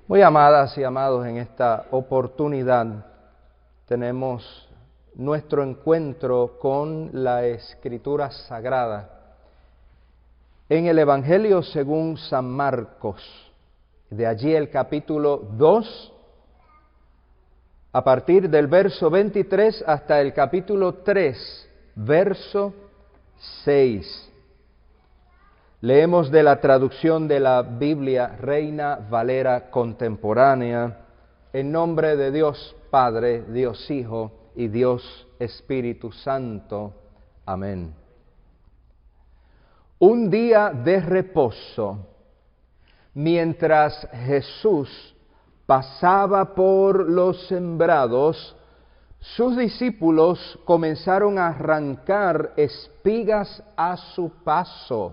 Muy amadas y amados, en esta oportunidad tenemos nuestro encuentro con la Escritura Sagrada en el Evangelio según San Marcos. De allí el capítulo 2, a partir del verso 23 hasta el capítulo 3, verso 6. Leemos de la traducción de la Biblia Reina Valera contemporánea, en nombre de Dios Padre, Dios Hijo y Dios Espíritu Santo. Amén. Un día de reposo, mientras Jesús pasaba por los sembrados, sus discípulos comenzaron a arrancar espigas a su paso.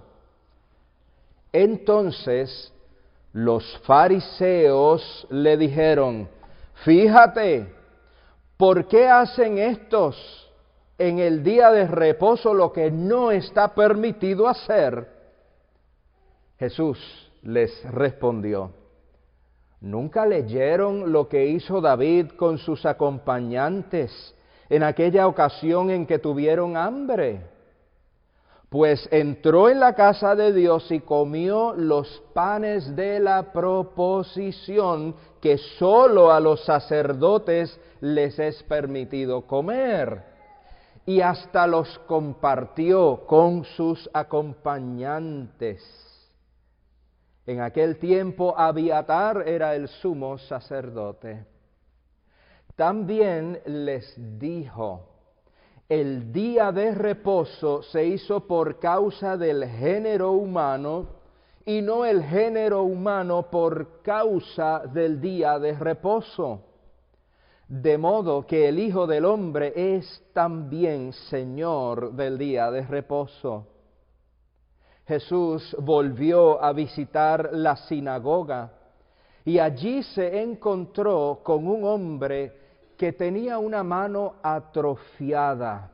Entonces los fariseos le dijeron: «Fíjate, ¿por qué hacen estos en el día de reposo lo que no está permitido hacer?» Jesús les respondió: ¿Nunca leyeron lo que hizo David con sus acompañantes en aquella ocasión en que tuvieron hambre? Pues entró en la casa de Dios y comió los panes de la proposición que sólo a los sacerdotes les es permitido comer, y hasta los compartió con sus acompañantes. En aquel tiempo Abiatar era el sumo sacerdote. También les dijo: el día de reposo se hizo por causa del género humano, y no el género humano por causa del día de reposo. De modo que el Hijo del Hombre es también Señor del día de reposo. Jesús volvió a visitar la sinagoga, y allí se encontró con un hombre que tenía una mano atrofiada.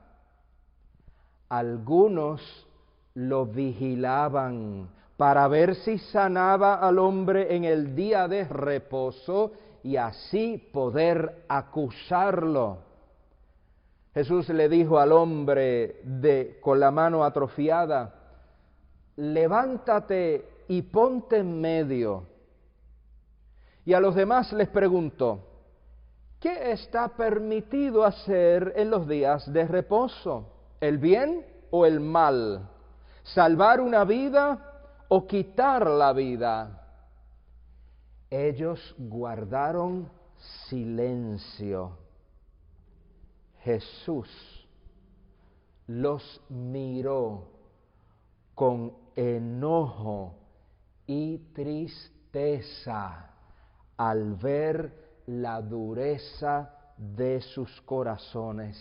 Algunos lo vigilaban para ver si sanaba al hombre en el día de reposo y así poder acusarlo. Jesús le dijo al hombre con la mano atrofiada: «Levántate y ponte en medio». Y a los demás les preguntó: ¿qué está permitido hacer en los días de reposo? ¿El bien o el mal? ¿Salvar una vida o quitar la vida? Ellos guardaron silencio. Jesús los miró con enojo y tristeza al ver la dureza de sus corazones.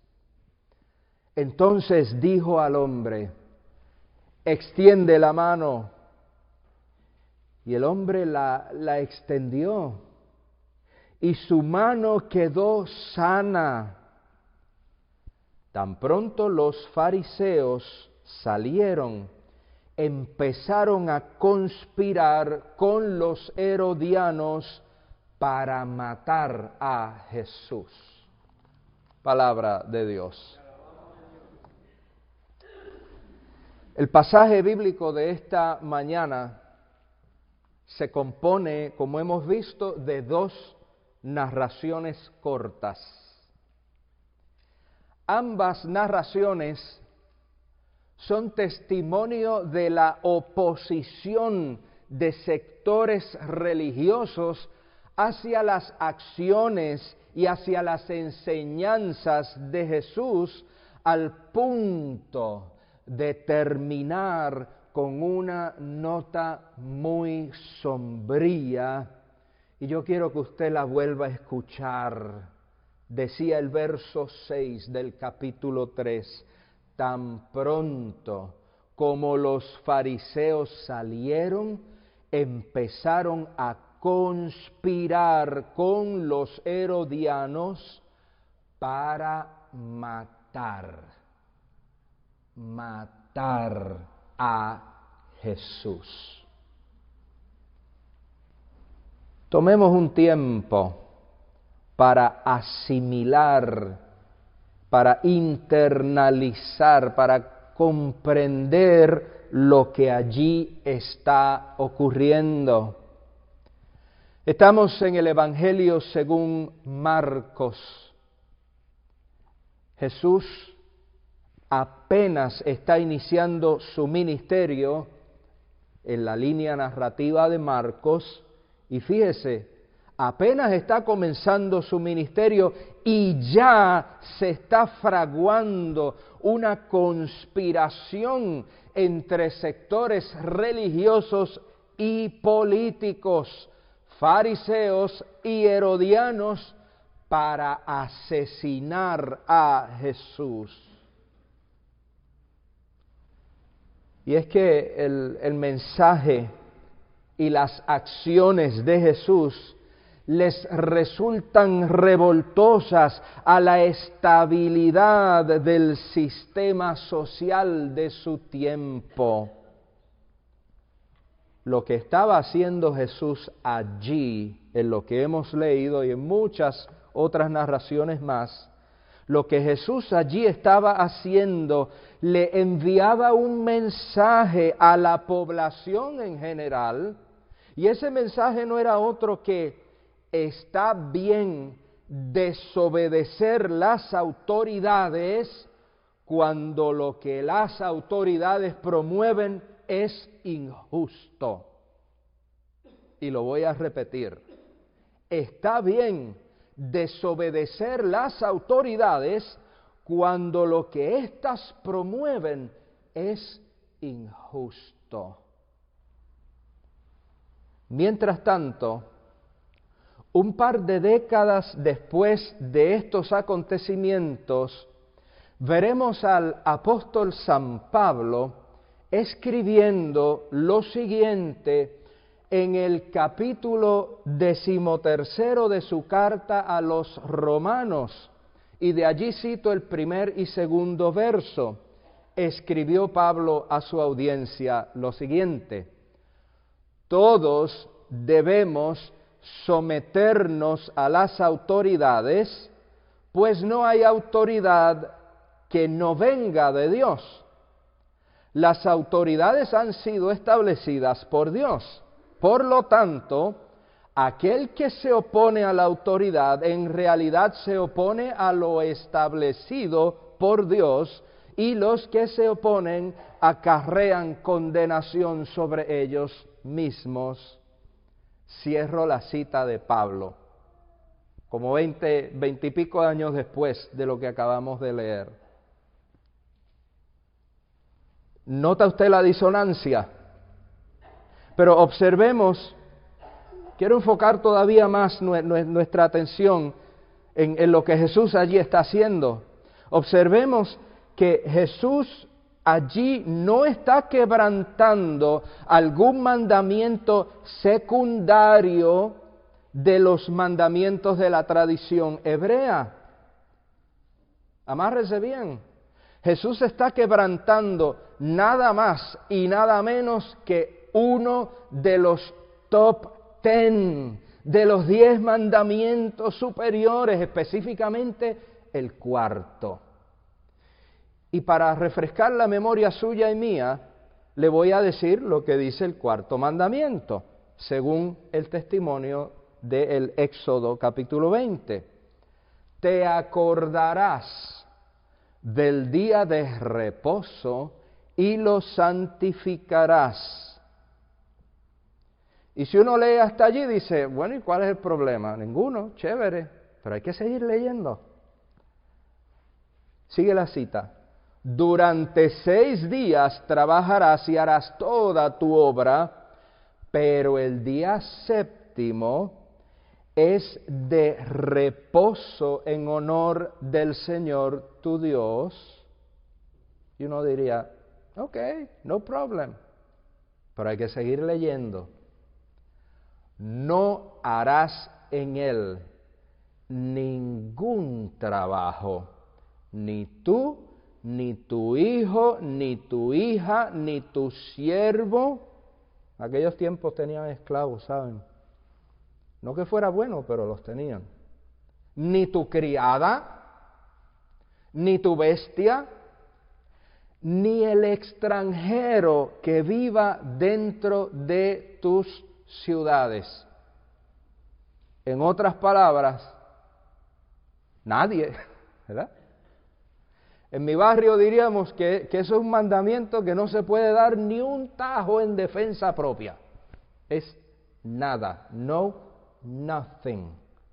Entonces dijo al hombre: «Extiende la mano». Y el hombre la extendió, y su mano quedó sana. Tan pronto los fariseos salieron, empezaron a conspirar con los herodianos para matar a Jesús. Palabra de Dios. El pasaje bíblico de esta mañana se compone, como hemos visto, de dos narraciones cortas. Ambas narraciones son testimonio de la oposición de sectores religiosos hacia las acciones y hacia las enseñanzas de Jesús, al punto de terminar con una nota muy sombría. Y yo quiero que usted la vuelva a escuchar. Decía el verso 6 del capítulo 3: tan pronto como los fariseos salieron, empezaron a conspirar con los herodianos para matar a Jesús. Tomemos un tiempo para asimilar, para internalizar, para comprender lo que allí está ocurriendo. Estamos en el Evangelio según Marcos. Jesús apenas está iniciando su ministerio en la línea narrativa de Marcos, y fíjese, apenas está comenzando su ministerio y ya se está fraguando una conspiración entre sectores religiosos y políticos, fariseos y herodianos, para asesinar a Jesús. Y es que el mensaje y las acciones de Jesús les resultan revoltosas a la estabilidad del sistema social de su tiempo. Lo que estaba haciendo Jesús allí, en lo que hemos leído y en muchas otras narraciones más, lo que Jesús allí estaba haciendo le enviaba un mensaje a la población en general, y ese mensaje no era otro que: está bien desobedecer las autoridades cuando lo que las autoridades promueven es injusto. Y lo voy a repetir: está bien desobedecer las autoridades cuando lo que éstas promueven es injusto. Mientras tanto, un par de décadas después de estos acontecimientos, veremos al apóstol San Pablo escribiendo lo siguiente en el capítulo 13 de su carta a los Romanos, y de allí cito el primer y segundo verso. Escribió Pablo a su audiencia lo siguiente: todos debemos someternos a las autoridades, pues no hay autoridad que no venga de Dios. Las autoridades han sido establecidas por Dios. Por lo tanto, aquel que se opone a la autoridad en realidad se opone a lo establecido por Dios, y los que se oponen acarrean condenación sobre ellos mismos. Cierro la cita de Pablo, como 20 y pico de años después de lo que acabamos de leer. ¿Nota usted la disonancia? Pero observemos, quiero enfocar todavía más nuestra atención en lo que Jesús allí está haciendo. Observemos que Jesús allí no está quebrantando algún mandamiento secundario de los mandamientos de la tradición hebrea. Amárrese bien. Jesús está quebrantando nada más y nada menos que uno de los top 10, de los 10 mandamientos superiores, específicamente el cuarto. Y para refrescar la memoria suya y mía, le voy a decir lo que dice el cuarto mandamiento, según el testimonio del Éxodo capítulo 20. Te acordarás del día de reposo y lo santificarás. Y si uno lee hasta allí, dice, bueno, ¿y cuál es el problema? Ninguno, chévere, pero hay que seguir leyendo. Sigue la cita. Durante 6 días trabajarás y harás toda tu obra, pero el día séptimo es de reposo en honor del Señor tu Dios. Y uno diría, ok, no problem, pero hay que seguir leyendo. No harás en él ningún trabajo, ni tú, ni tu hijo, ni tu hija, ni tu siervo. Aquellos tiempos tenían esclavos, ¿saben? No que fuera bueno, pero los tenían. Ni tu criada, ni tu bestia, ni el extranjero que viva dentro de tus ciudades. En otras palabras, nadie, ¿verdad? En mi barrio diríamos que eso es un mandamiento que no se puede dar ni un tajo en defensa propia. Es nada, no, nothing.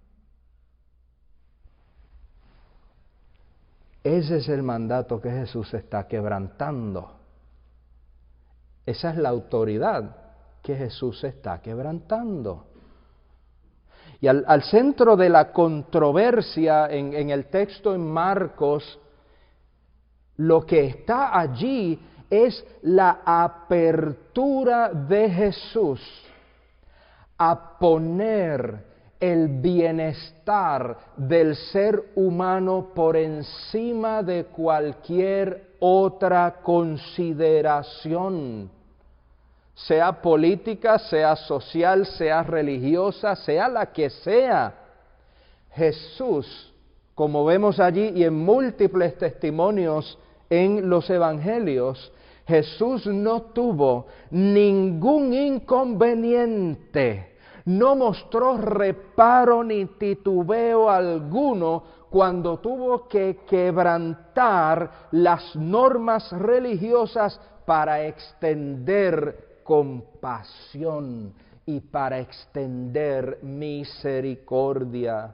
Ese es el mandato que Jesús está quebrantando. Esa es la autoridad que Jesús está quebrantando. Y al centro de la controversia en el texto en Marcos, lo que está allí es la apertura de Jesús a poner el bienestar del ser humano por encima de cualquier otra consideración, sea política, sea social, sea religiosa, sea la que sea. Jesús, como vemos allí y en múltiples testimonios en los evangelios, Jesús no tuvo ningún inconveniente, no mostró reparo ni titubeo alguno cuando tuvo que quebrantar las normas religiosas para extender compasión y para extender misericordia.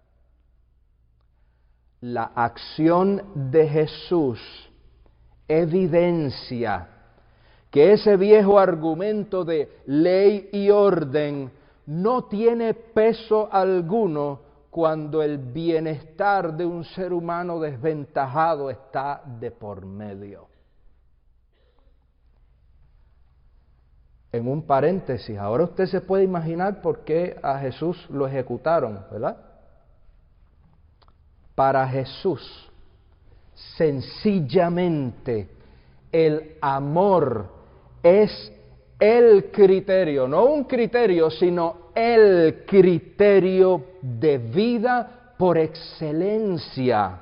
La acción de Jesús evidencia que ese viejo argumento de ley y orden no tiene peso alguno cuando el bienestar de un ser humano desventajado está de por medio. En un paréntesis, ahora usted se puede imaginar por qué a Jesús lo ejecutaron, ¿verdad? Para Jesús, sencillamente, el amor es el criterio, no un criterio, sino el criterio de vida por excelencia.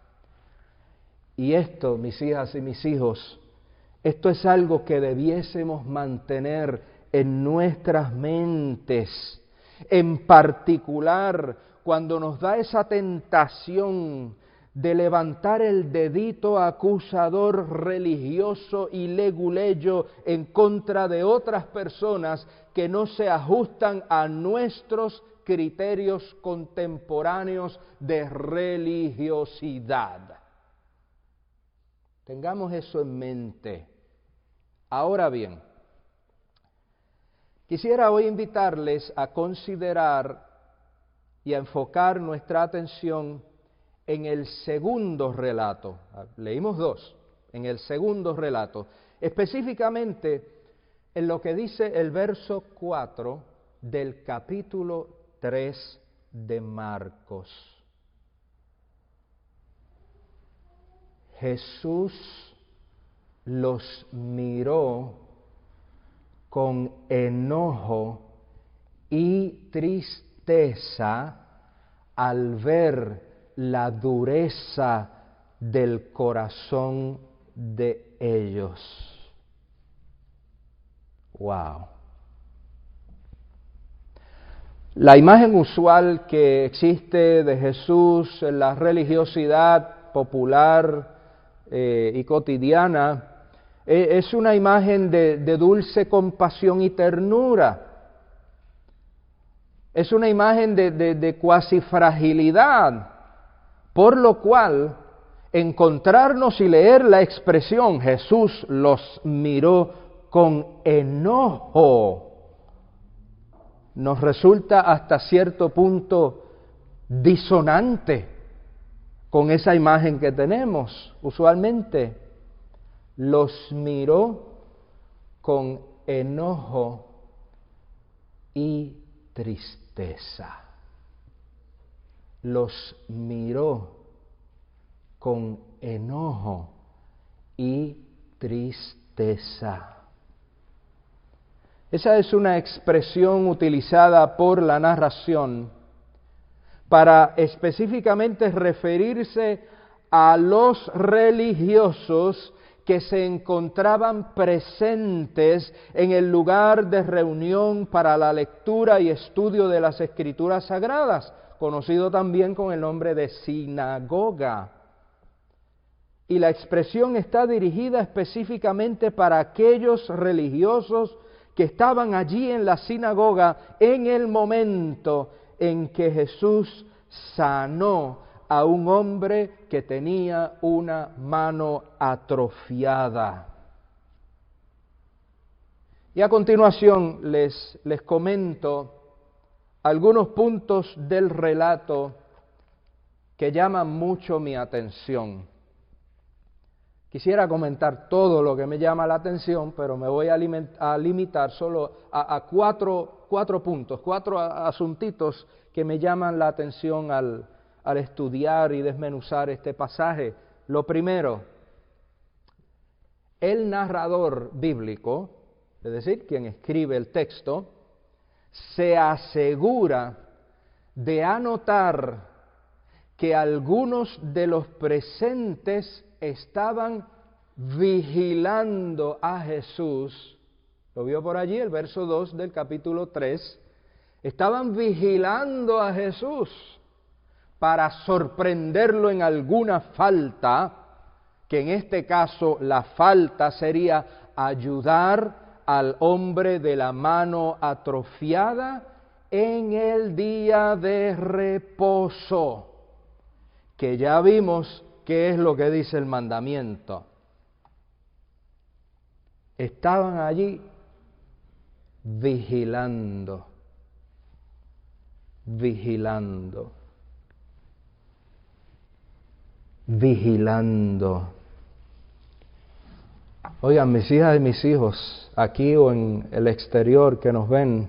Y esto, mis hijas y mis hijos, esto es algo que debiésemos mantener en nuestras mentes, en particular cuando nos da esa tentación de levantar el dedito acusador religioso y leguleyo en contra de otras personas que no se ajustan a nuestros criterios contemporáneos de religiosidad. Tengamos eso en mente. Ahora bien, quisiera hoy invitarles a considerar y a enfocar nuestra atención en el segundo relato. Leímos dos, en el segundo relato, específicamente en lo que dice el verso 4 del capítulo 3 de Marcos. Jesús los miró con enojo y tristeza al ver la dureza del corazón de ellos. Wow. La imagen usual que existe de Jesús en la religiosidad popular y cotidiana es una imagen de dulce compasión y ternura. Es una imagen de cuasi fragilidad, por lo cual encontrarnos y leer la expresión Jesús los miró con enojo nos resulta hasta cierto punto disonante con esa imagen que tenemos usualmente. Los miró con enojo y tristeza. Los miró con enojo y tristeza. Esa es una expresión utilizada por la narración para específicamente referirse a los religiosos que se encontraban presentes en el lugar de reunión para la lectura y estudio de las Escrituras Sagradas, conocido también con el nombre de sinagoga. Y la expresión está dirigida específicamente para aquellos religiosos que estaban allí en la sinagoga en el momento en que Jesús sanó a un hombre que tenía una mano atrofiada. Y a continuación les comento algunos puntos del relato que llaman mucho mi atención. Quisiera comentar todo lo que me llama la atención, pero me voy a limitar solo a cuatro puntos, cuatro asuntitos que me llaman la atención al estudiar y desmenuzar este pasaje. Lo primero, el narrador bíblico, es decir, quien escribe el texto, se asegura de anotar que algunos de los presentes estaban vigilando a Jesús. Lo vio por allí, el verso 2 del capítulo 3. Estaban vigilando a Jesús para sorprenderlo en alguna falta, que en este caso la falta sería ayudar al hombre de la mano atrofiada en el día de reposo, que ya vimos qué es lo que dice el mandamiento. Estaban allí vigilando. Oigan, mis hijas y mis hijos, aquí o en el exterior que nos ven,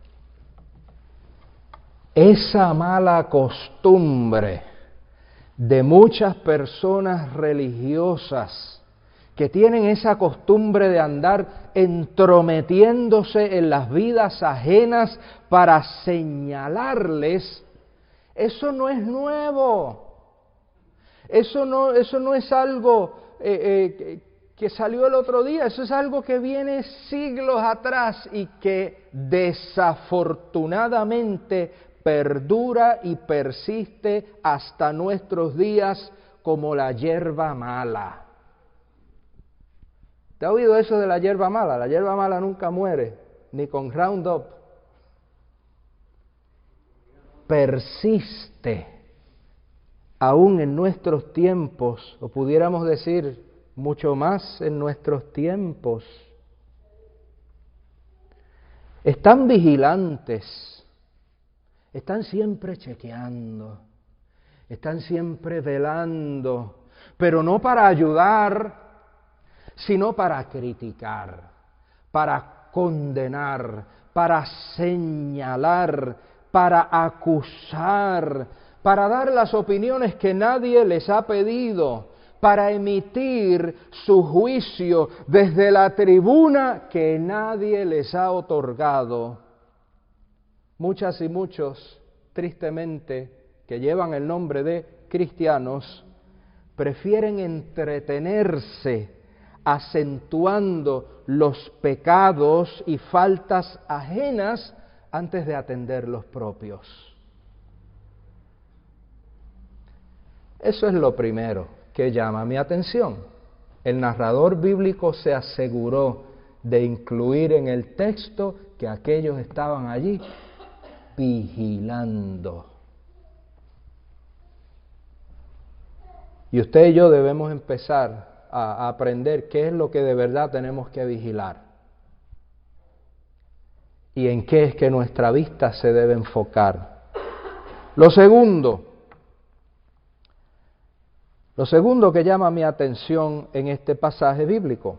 esa mala costumbre de muchas personas religiosas que tienen esa costumbre de andar entrometiéndose en las vidas ajenas para señalarles, eso no es nuevo. Eso no es algo que salió el otro día, eso es algo que viene siglos atrás y que desafortunadamente perdura y persiste hasta nuestros días como la hierba mala. ¿Te ha oído eso de la hierba mala? La hierba mala nunca muere, ni con Roundup. Persiste, aún en nuestros tiempos, o pudiéramos decir mucho más en nuestros tiempos. Están vigilantes, están siempre chequeando, están siempre velando, pero no para ayudar, sino para criticar, para condenar, para señalar, para acusar, para dar las opiniones que nadie les ha pedido, para emitir su juicio desde la tribuna que nadie les ha otorgado. Muchas y muchos, tristemente, que llevan el nombre de cristianos, prefieren entretenerse acentuando los pecados y faltas ajenas antes de atender los propios. Eso es lo primero que llama mi atención. El narrador bíblico se aseguró de incluir en el texto que aquellos estaban allí vigilando. Y usted y yo debemos empezar a aprender qué es lo que de verdad tenemos que vigilar y en qué es que nuestra vista se debe enfocar. Lo segundo que llama mi atención en este pasaje bíblico,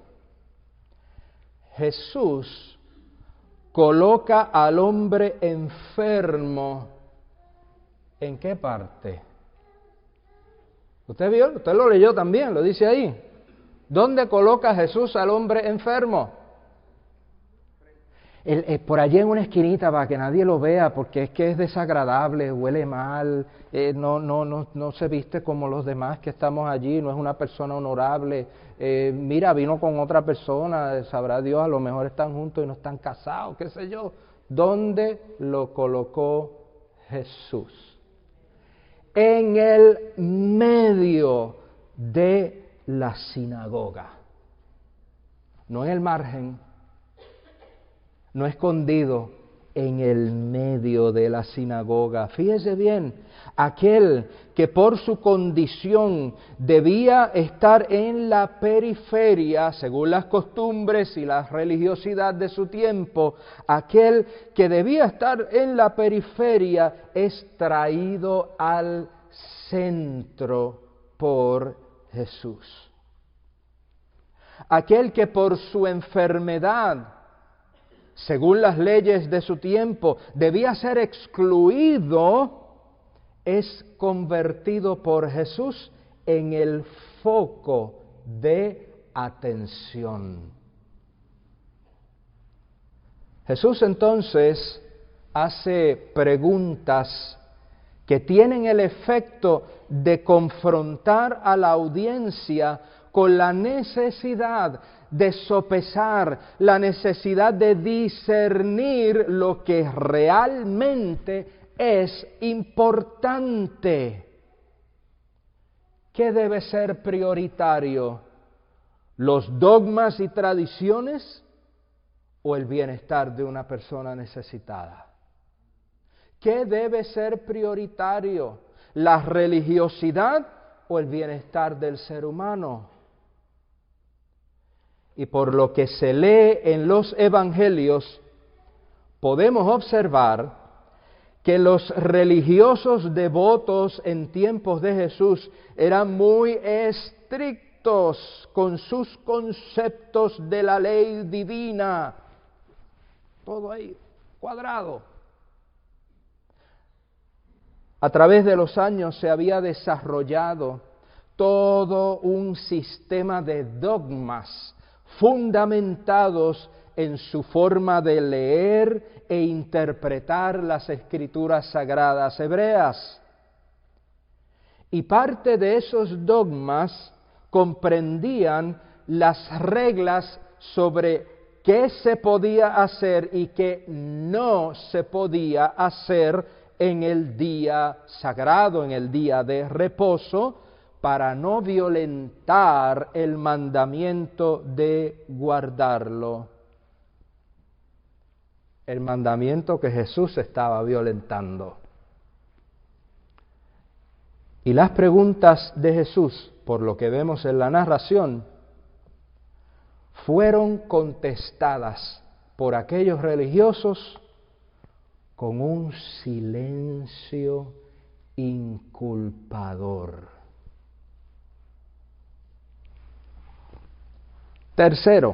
Jesús coloca al hombre enfermo, ¿en qué parte? ¿Usted vio? Usted lo leyó también, lo dice ahí. ¿Dónde coloca Jesús al hombre enfermo? por allí en una esquinita para que nadie lo vea, porque es que es desagradable, huele mal, no se viste como los demás que estamos allí, no es una persona honorable. Mira, vino con otra persona, sabrá Dios, a lo mejor están juntos y no están casados, qué sé yo. ¿Dónde lo colocó Jesús? En el medio de la sinagoga, no en el margen, no escondido, en el medio de la sinagoga. Fíjese bien, aquel que por su condición debía estar en la periferia, según las costumbres y la religiosidad de su tiempo, aquel que debía estar en la periferia es traído al centro por Jesús. Aquel que por su enfermedad, según las leyes de su tiempo, debía ser excluido, es convertido por Jesús en el foco de atención. Jesús entonces hace preguntas que tienen el efecto de confrontar a la audiencia con la necesidad de sopesar, la necesidad de discernir lo que realmente es importante. ¿Qué debe ser prioritario? ¿Los dogmas y tradiciones o el bienestar de una persona necesitada? ¿Qué debe ser prioritario? ¿La religiosidad o el bienestar del ser humano? Y por lo que se lee en los evangelios, podemos observar que los religiosos devotos en tiempos de Jesús eran muy estrictos con sus conceptos de la ley divina. Todo ahí, cuadrado. A través de los años se había desarrollado todo un sistema de dogmas fundamentados en su forma de leer e interpretar las escrituras sagradas hebreas. Y parte de esos dogmas comprendían las reglas sobre qué se podía hacer y qué no se podía hacer en el día sagrado, en el día de reposo, para no violentar el mandamiento de guardarlo. El mandamiento que Jesús estaba violentando. Y las preguntas de Jesús, por lo que vemos en la narración, fueron contestadas por aquellos religiosos con un silencio inculpador. Tercero,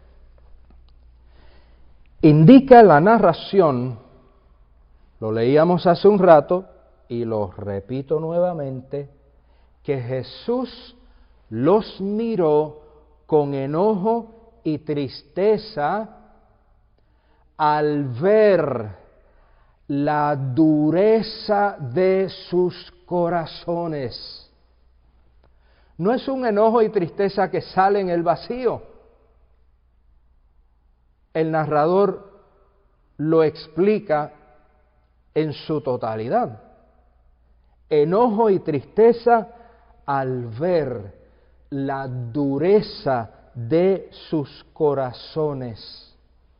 indica la narración, lo leíamos hace un rato y lo repito nuevamente, que Jesús los miró con enojo y tristeza al ver la dureza de sus corazones. No es un enojo y tristeza que sale en el vacío. El narrador lo explica en su totalidad. Enojo y tristeza al ver la dureza de sus corazones.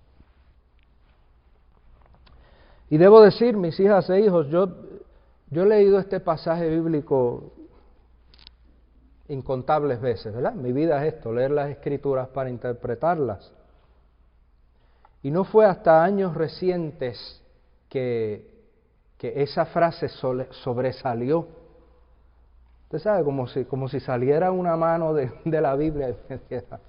Y debo decir, mis hijas e hijos, yo he leído este pasaje bíblico incontables veces, ¿verdad? Mi vida es esto, leer las Escrituras para interpretarlas. Y no fue hasta años recientes que esa frase sobresalió. Usted sabe, como si saliera una mano de la Biblia y me dijera,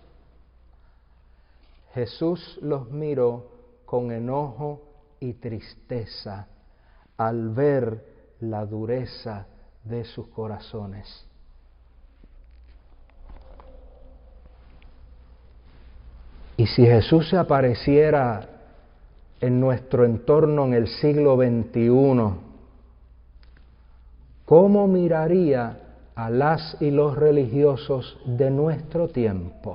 Jesús los miró con enojo y tristeza al ver la dureza de sus corazones. Y si Jesús se apareciera en nuestro entorno en el siglo XXI, ¿cómo miraría a las y los religiosos de nuestro tiempo?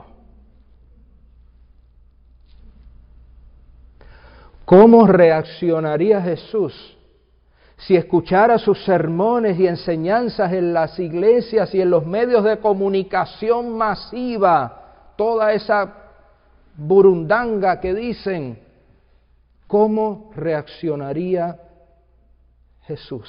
¿Cómo reaccionaría Jesús si escuchara sus sermones y enseñanzas en las iglesias y en los medios de comunicación masiva, toda esa burundanga que dicen? ¿Cómo reaccionaría Jesús?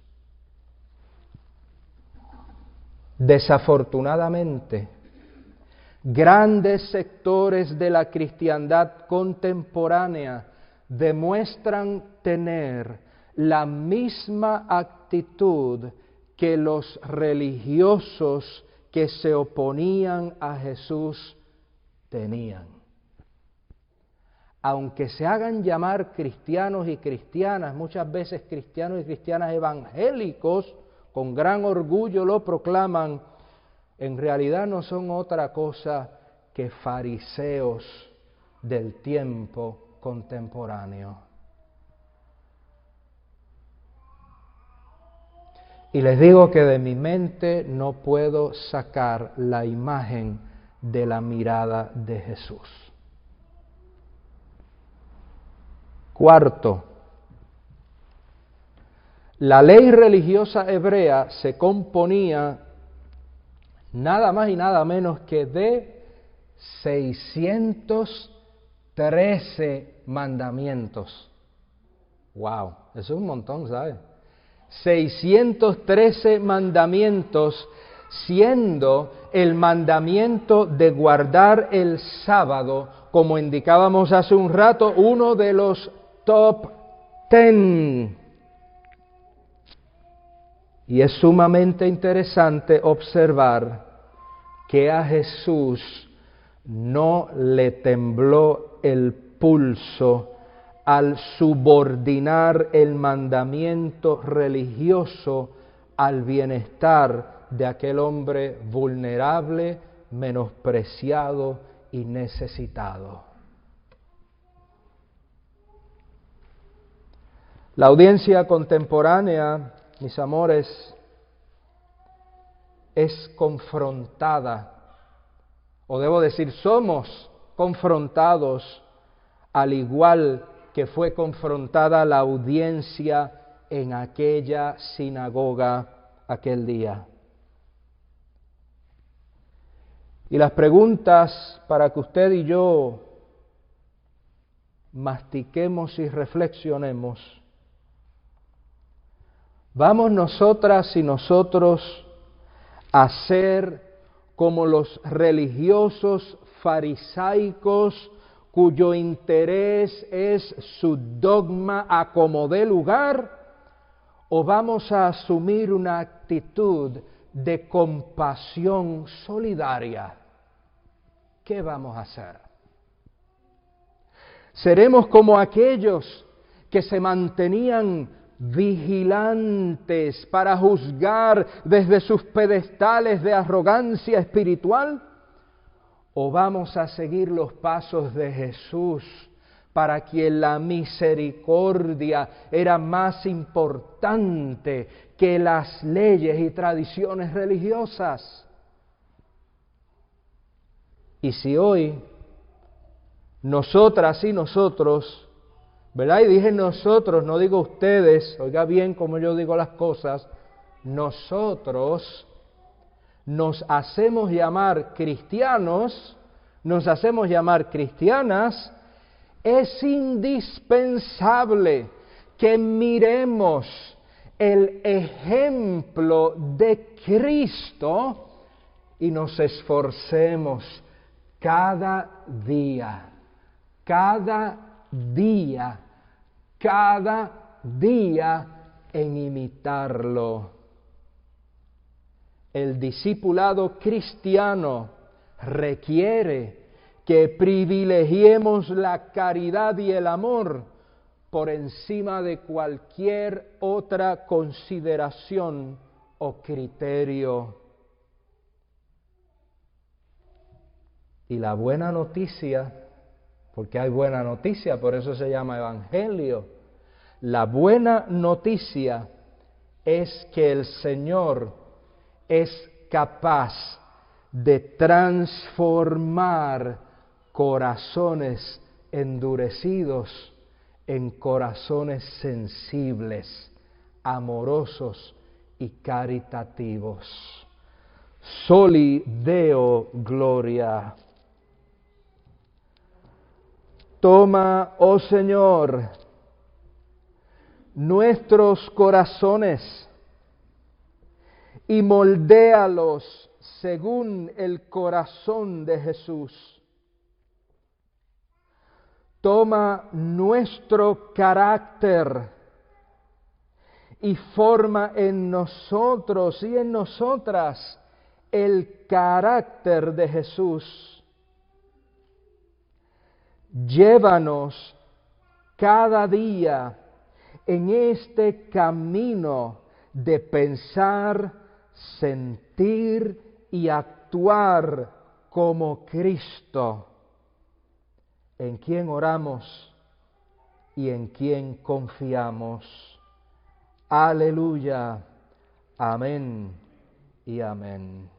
Desafortunadamente, grandes sectores de la cristiandad contemporánea demuestran tener la misma actitud que los religiosos que se oponían a Jesús tenían. Aunque se hagan llamar cristianos y cristianas, muchas veces cristianos y cristianas evangélicos, con gran orgullo lo proclaman, en realidad no son otra cosa que fariseos del tiempo contemporáneo. Y les digo que de mi mente no puedo sacar la imagen de la mirada de Jesús. Cuarto, la ley religiosa hebrea se componía nada más y nada menos que de 613 mandamientos. ¡Wow! Eso es un montón, ¿sabes? 613 mandamientos, siendo el mandamiento de guardar el sábado, como indicábamos hace un rato, uno de los top 10. Y es sumamente interesante observar que a Jesús no le tembló el pulso al subordinar el mandamiento religioso al bienestar de aquel hombre vulnerable, menospreciado y necesitado. La audiencia contemporánea, mis amores, es confrontada, o debo decir, somos confrontados al igual que fue confrontada la audiencia en aquella sinagoga aquel día. Y las preguntas para que usted y yo mastiquemos y reflexionemos: ¿vamos nosotras y nosotros a ser como los religiosos farisaicos cuyo interés es su dogma a como dé lugar? ¿O vamos a asumir una actitud de compasión solidaria? ¿Qué vamos a hacer? ¿Seremos como aquellos que se mantenían vigilantes para juzgar desde sus pedestales de arrogancia espiritual? ¿O vamos a seguir los pasos de Jesús, para quien la misericordia era más importante que las leyes y tradiciones religiosas? Y si hoy nosotras y nosotros, ¿verdad? Y dije nosotros, no digo ustedes, oiga bien cómo yo digo las cosas, nosotros nos hacemos llamar cristianos, nos hacemos llamar cristianas, es indispensable que miremos el ejemplo de Cristo y nos esforcemos cada día en imitarlo. El discipulado cristiano requiere que privilegiemos la caridad y el amor por encima de cualquier otra consideración o criterio. Y la buena noticia porque hay buena noticia, por eso se llama evangelio. La buena noticia es que el Señor es capaz de transformar corazones endurecidos en corazones sensibles, amorosos y caritativos. Soli Deo gloria. Toma, oh Señor, nuestros corazones y moldéalos según el corazón de Jesús. Toma nuestro carácter y forma en nosotros y en nosotras el carácter de Jesús. Llévanos cada día en este camino de pensar, sentir y actuar como Cristo, en quien oramos y en quien confiamos. Aleluya. Amén y amén.